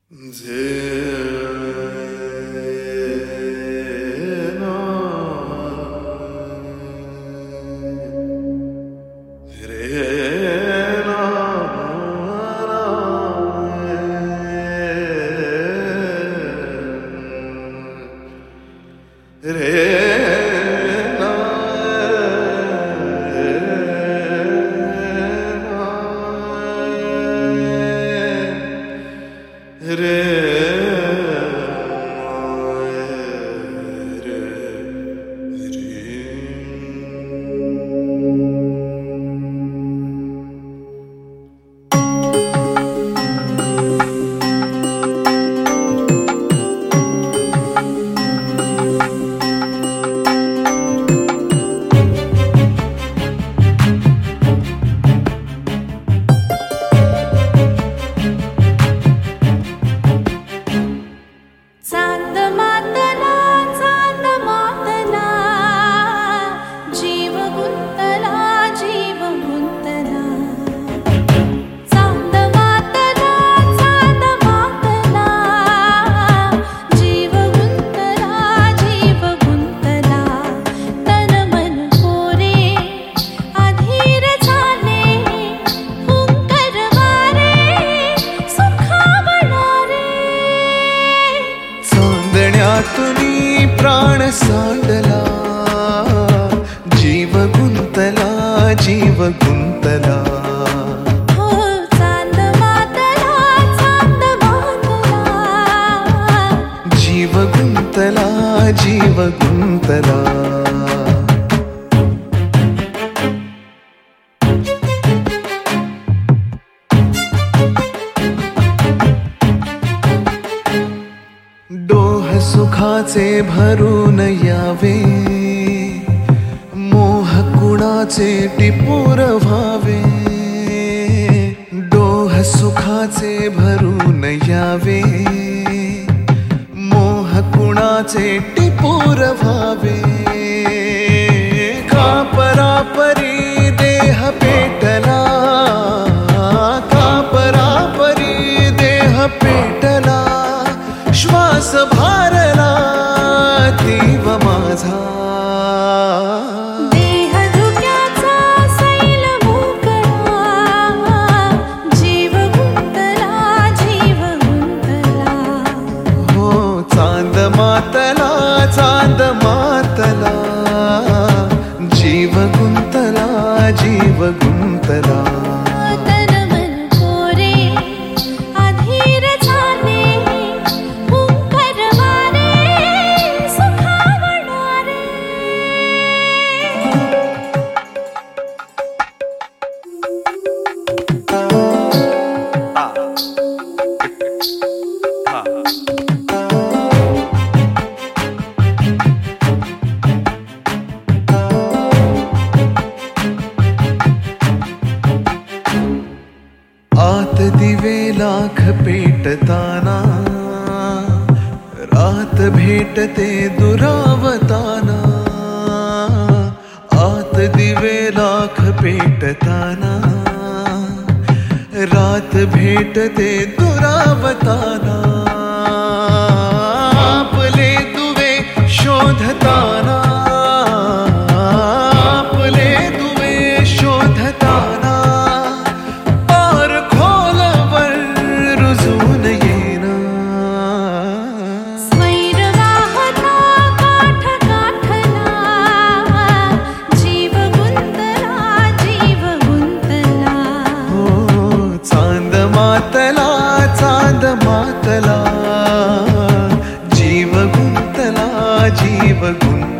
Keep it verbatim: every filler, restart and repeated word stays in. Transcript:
चांदण्यातुनी प्राण सांडला, जीव गुंतला, जीव गुंतला. हो चांद मातला, चांद मातला, जीव गुंतला, जीव गुंतला. डोह सुखाचे भरून यावे, मोह कुणाचे टिपूर व्हावे. डोह सुखाचे भरून यावे, मोह कुणाचे टिपूर व्हावे. का परापरी देह पेटला, का परापरी देह पेटला. श्वास भारला तीव माझा, देह धुक्याचा सैल मोकळा. जीव गुंतला, जीव गुंतला. हो चांद मातला, चांद मातला. जीव गुंतला, जीव गुंतला. आत दिवे लाख पेटताना, रात भेटते दुरावताना. आत दिवे लाख पेटताना, रात भेटते दुरावताना. आपले दुवे शोधताना, आपले दुवे शोधताना. चांद मातला, जीव गुंतला, जीव गुंतला.